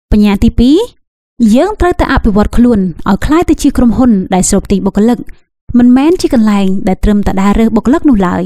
បញ្ញាទី2យើងត្រូវតែអភិវឌ្ឍខ្លួនឲ្យคล้ายទៅជាក្រុមហ៊ុនដែលស្រូបទាញបុគ្គលិកមិនមែនជាកន្លែងដែលត្រឹមតែដើររើសបុគ្គលិកនោះឡើយ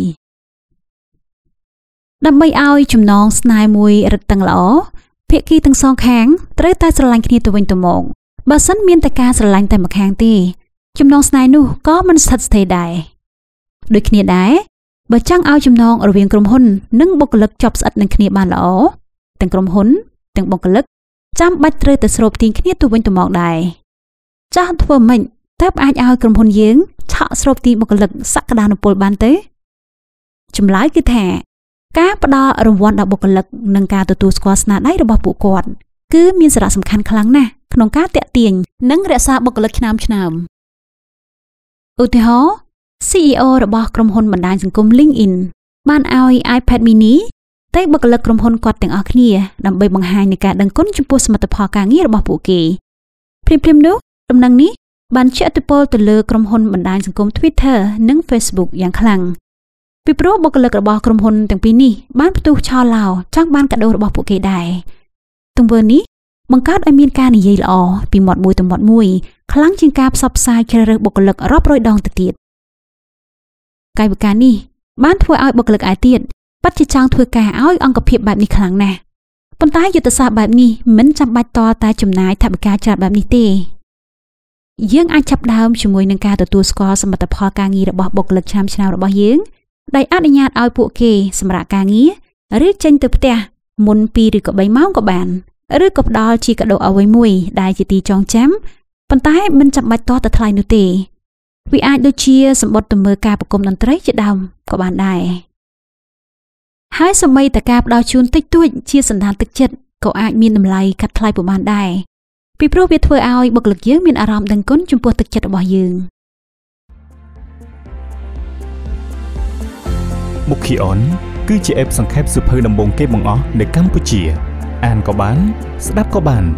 ដើម្បីឲ្យចំណងស្នេហ៍មួយរឹតតឹងល្អភាគីទាំងសងខាងត្រូវតែស្រឡាញ់គ្នាទៅវិញទៅមកបើសិនមានតែការស្រឡាញ់តែម្ខាងទេចំណងស្នេហ៍នោះក៏មិនស្ថិតស្ថេរដែរដូចគ្នាដែរបើចង់ឲ្យចំណងរវាងក្រុមហ៊ុននិងបុគ្គលិកជាប់ស្អិតនឹងគ្នាបានល្អទាំងក្រុមហ៊ុនទាំងបុគ្គលិកចាំបាច់ត្រូវតែស្រូបទាញគ្នាទៅវិញទៅមកដែរចាស់ធ្វើម៉េចទើបអាចឲ្យក្រុមហ៊ុនយើងឆក់ស្រូបទាញបុគ្គលិកសក្តានុពលបានទេចម្លើយគឺថាការផ្ដល់រង្វាន់ដល់បុគ្គលិកនិងការទទួលស្គាល់ស្នាដៃរបស់ពួកគាត់គឺមានសារៈសំខាន់ខ្លាំងណាស់ក្នុងការទាក់ទាញនិងរក្សាបុគ្គលិកឆ្នើមឧទាហរណ៍ CEO របស់ក្រុមហ៊ុនបណ្ដាញសង្គម LinkedIn បានឲ្យ iPad mini ទៅបុគ្គលិកក្រុមហ៊ុនគាត់ទាំងអស់គ្នាដើម្បីបង្ហាញនៃការដឹងគុណចំពោះសមិទ្ធផលការងាររបស់ពួកគេព្រាមនោះដំណឹងនេះបានជះឥទ្ធិពលទៅលើក្រុមហ៊ុនបណ្ដាញសង្គម Twitter និង Facebook យ៉ាងខ្លាំងពីព្រោះបុគ្គលិករបស់ក្រុមហ៊ុនទាំងពីរនេះបានផ្ទុះឆោឡោចង់បានកាដូរបស់ពួកគេដែរទង្វើនេះបង្កើតឲ្យមានការនិយាយល្អពីមាត់មួយទៅមាត់មួយខ្លាំងជាងការផ្សព្វផ្សាយជ្រើសរើសបុគ្គលិករាប់រយដងទៅទៀតកាយវិការនេះបានធ្វើឲ្យបុគ្គលិកឯទៀតពិតជាចង់ធ្វើការឲ្យអង្គភាពបែបនេះខ្លាំងណាស់ប៉ុន្តែយុទ្ធសាស្ត្របែបនេះមិនចាំបាច់តតែចំណាយថវិកាច្រើនបែបនេះទេយើងអាចចាប់ដើមជាមួយនឹងការទទួលស្គាល់សមិទ្ធផលការងាររបស់បុគ្គលិកឆ្នើមរបស់យើងដែលអនុញ្ញាតឲ្យពួកគេសម្រាប់ការងារឬចេញទៅផ្ទះមុន2ឬក៏3ម៉ោងក៏បានឬក៏ផ្ដល់ជាកាដូអ្វីមួយដែលជាទីចងចាំប៉ុន្តែមិនចាំបាច់តតែថ្លៃនោះទេវាអាចដូចជាសម្បត្តិទៅមើលការប្រគំតន្ត្រីជាដើមក៏បានដែរហើយសូម្បីតែការផ្ដល់ជូនតិចតួចជាសន្តានទឹកចិត្តក៏អាចមានតម្លៃកាត់ថ្លៃពុំបានដែរពីព្រោះវាធ្វើឲ្យបុគ្គលិកយើងមានអារម្មណ៍ដឹងគុណចំពោះទឹកចិត្តរបស់យើងមុខអនគឺជាអេបសង្ខេបសៀវភៅដំបូងគេបង្អស់នៅកម្ពុជាអានក៏បានស្ដាប់ក៏បាន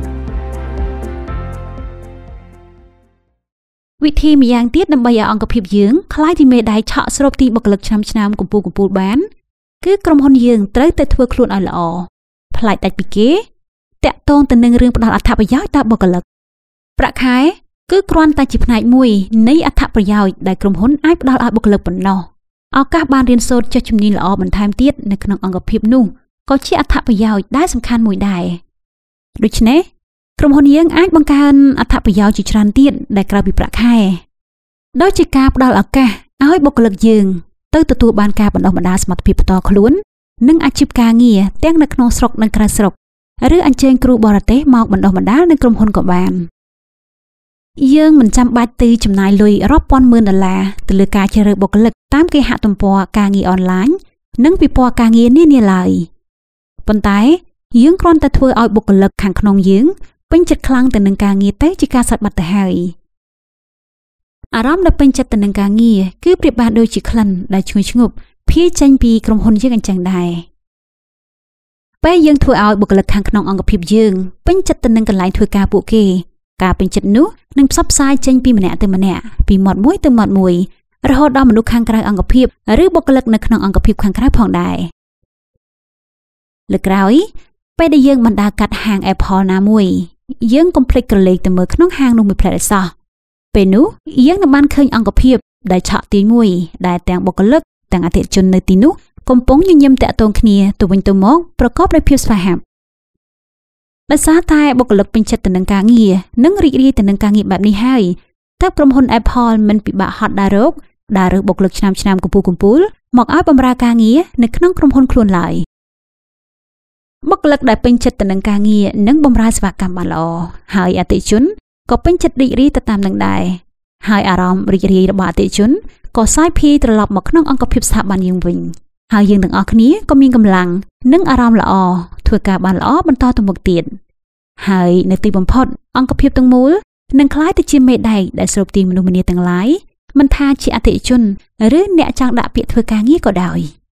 វិធីម្យ៉ាងទៀតដើម្បីឲ្យអង្គភាពយើងខ្លាយជាមេដៃឆក់ស្រូបទីបុគ្គលិកឆ្នើមកំពូលបានគឺក្រុមហ៊ុនយើងត្រូវតែធ្វើខ្លួនឲ្យល្អប្លែកដាច់ពីគេតាក់ទងទៅនឹងរឿងផ្ដល់អត្ថប្រយោជន៍ដល់បុគ្គលិកប្រាក់ខែគឺគ្រាន់តែជាផ្នែកមួយនៃអត្ថប្រយោជន៍ដែលក្រុមហ៊ុនអាចផ្ដល់ឲ្យបុគ្គលិកប៉ុណ្ណោះឱកាសបានរៀនសូត្រចេះជំនាញល្អបន្ថែមទៀតនៅក្នុងអង្គភាពនោះក៏ជាអត្ថប្រយោជន៍ដែលសំខាន់មួយដែរដូច្នេះក្រុមហ៊ុនយើងអាចបង្កើនអត្ថប្រយោជន៍ជាច្រើនទៀតដែលក្រៅពីប្រាក់ខែដោយជាការផ្ដល់ឱកាសឲ្យបុគ្គលិកយើងទៅទទួលបានការបណ្ដុះបណ្ដាលសមត្ថភាពផ្ទាល់ខ្លួននិងអាជីពការងារទាំងនៅក្នុងស្រុកនិងក្រៅស្រុកឬអញ្ជើញគ្រូបរទេសមកបណ្ដុះបណ្ដាលនៅក្រុមហ៊ុនក៏បានយើងមិនចាំបាច់ទៅចំណាយលុយរាប់ពាន់ម៉ឺនដុល្លារទៅលើការជ្រើសរើសបុគ្គលិកតាមគេហទំព័រការងារអនឡាញនិងពិព័រណ៍ការងារនានាឡើយប៉ុន្តែយើងគ្រាន់តែធ្វើឲ្យបុគ្គលិកខាងក្នុងយើងពេញចិត្តខ្លាំងទៅនឹងការងារទៅជាការសាច់បាត់ទៅហើយអារម្មណ៍ដែលពេញចិត្តទៅនឹងការងារគឺប្រៀបបានដូចជាក្លិនដែលឈ្ងុយឈ្ងប់ភាយចេញពីក្រុមហ៊ុនយើងអញ្ចឹងដែរពេលយើងធ្វើឲ្យបុគ្គលិកខាងក្នុងអង្គភាពយើងពេញចិត្តទៅនឹងកន្លែងធ្វើការពួកគេការពេញចិត្តនោះនឹងផ្សព្វផ្សាយចេញពីម្នាក់ទៅម្នាក់ពីមាត់មួយទៅមាត់មួយរហូតដល់មនុស្សខាងក្រៅអង្គភាពឬបុគ្គលិកនៅក្នុងអង្គភាពខាងក្រៅផងដែរលើក្រោយពេលដែលយើងបណ្ដាកាត់ហាង Apple ណាមួយយើងកុំភ្លេចក្រឡេកទៅមើលក្នុងហាងនោះមួយផ្លែតឯសោះពេលនោះយើងនឹងបានឃើញអង្គភាពដែលឆក់ទាញមួយដែលទាំងបុគ្គលិកទាំងអតិថិជននៅទីនោះកំពុងញញឹមតាក់ទងគ្នាទៅវិញទៅមកប្រកបដោយភាពស្វាហាប់ដោយសារតែបុគ្គលិកពេញចិត្តទៅនឹងការងារនិងរីករាយទៅនឹងការងារបែបនេះហើយទើបក្រុមហ៊ុន Apple មិនពិបាកហត់ដើររើសបុគ្គលិកឆ្នើមកំពូលមកឲ្យបម្រើការងារនៅក្នុងក្រុមហ៊ុនខ្លួនឡើយបុគ្គលិកដែលពេញចិត្តទៅនឹងការងារនិងបម្រើសេវាកម្មបានល្អហើយអតិថិជនក៏ពេញចិត្តរីករាយទៅតាមនឹងដែរហើយអារម្មណ៍រីករាយរបស់អតិថិជនក៏សាយភាយត្រឡប់មកក្នុងអង្គភាពស្ថាប័នយើងវិញហើយយើងទាំងអស់គ្នាក៏មានកម្លាំងនិងអារម្មណ៍ល្អធ្វើការបានល្អបន្តទៅមុខទៀតហើយនៅទីបំផុតអង្គភាពទាំងមូលនឹងក្លាយទៅជាមេដែកដែលស្រូបទាញមនុស្សម្នាទាំងឡាយមិនថាជាអតិថិជនឬអ្នកចង់ដាក់ពាក្យធ្វើការងារក៏ដោយ